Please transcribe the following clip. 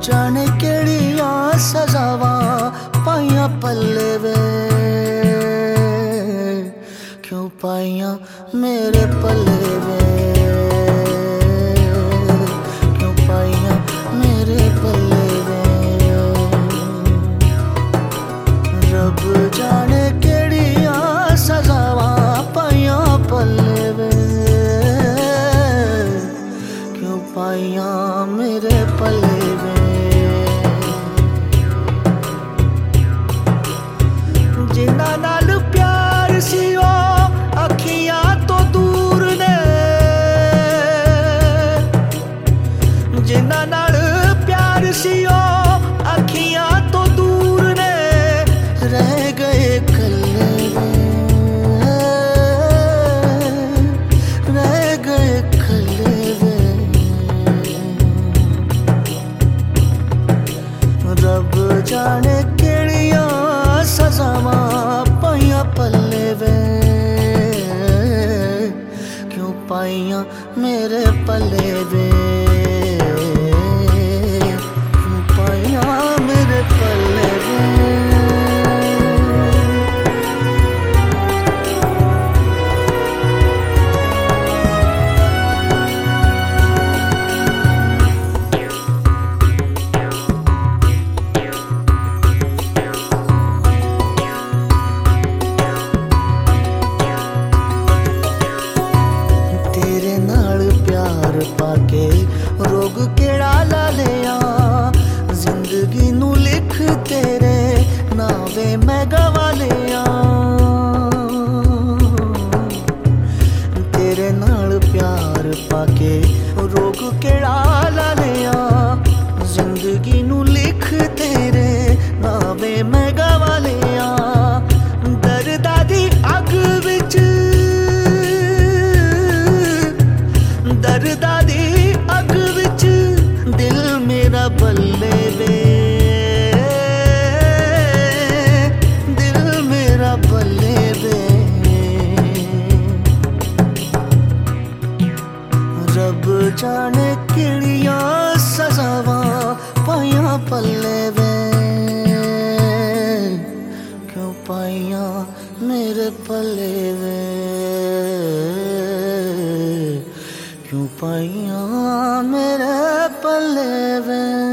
जाने केड़ियां सजावां पाइयां पल्ले वे, क्यों पाइयां मेरे पल्ले वे, क्यों पाइयां मेरे पल्ले वे। रब जाने केड़ियां सजावां पाइयां पल्ले वे, क्यों पाइयां मेरे पल्ले वे। जिन्हां नाल प्यार सी ओ अखियां तो दूर ने, जिन्हां नाल प्यार सी ओ अखियां तो दूर ने, रह गए कल्ले वे, रह गए कल्ले वे। रब जाने केड़ियां सजावां पाइयां पल्ले वे, क्यों पाइयां मेरे पल्ले वे, क्यों पाइयां मेरे पल्ले वे। तेरे नाल प्यार पाके रोग केड़ा ला लिया, जिंदगी नू लिख तेरे नावे मैं गवा लिया। तेरे नाल प्यार पाके रोग केड़ा ला लिया, जिंदगी नू लिख तेरे नावे मैं गवा लिया। दर्दा दी अग विच, दर्दा दी अग विच दिल मेरा बल्ले वे, दिल मेरा बल्ले वे। रब जाने केड़ियां सजावां पाइयां पल्ले वे, क्यों पाइयां मेरे पल्ले वे, क्यों पाइयां मेरे पल्ले वे।